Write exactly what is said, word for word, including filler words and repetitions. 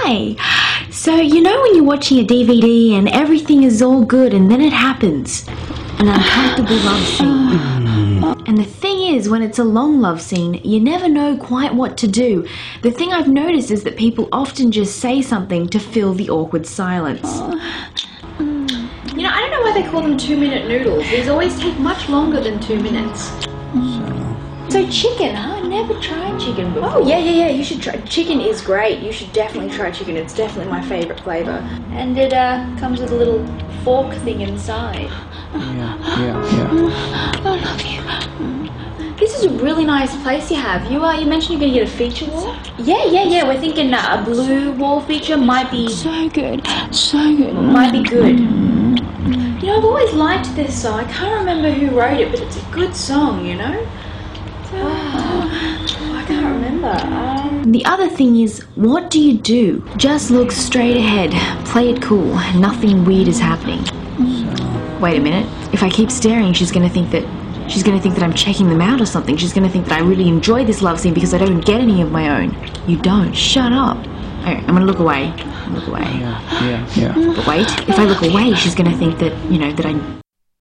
hi. So, you know when you're watching a D V D and everything is all good and then it happens? An uncomfortable love scene. And the thing is, when it's a long love scene, you never know quite what to do. The thing I've noticed is that people often just say something to fill the awkward silence. You know, I don't know why they call them two-minute noodles. These always take much longer than two minutes. So chicken, huh? I never tried chicken before. Oh, yeah, yeah, yeah, you should try. Chicken is great. You should definitely try chicken. It's definitely my favourite flavour. And it uh, comes with a little fork thing inside. Yeah, yeah, yeah. I love you. This is a really nice place you have. You uh, you mentioned you're going to get a feature wall? Yeah, yeah, yeah. We're thinking uh, a blue wall feature might be... So good, so good. Might be good. You know, I've always liked this song. I can't remember who wrote it, but it's a good song, you know? Oh, I can't remember. Um... The other thing is, what do you do? Just look straight ahead. Play it cool. Nothing weird is happening. Wait a minute. If I keep staring, she's going to think that she's going to think that I'm checking them out or something. She's going to think that I really enjoy this love scene because I don't get any of my own. You don't. Shut up. Alright, I'm going to look away. Look away. Yeah, yeah, yeah. But wait, if I look away, she's going to think that, you know, that I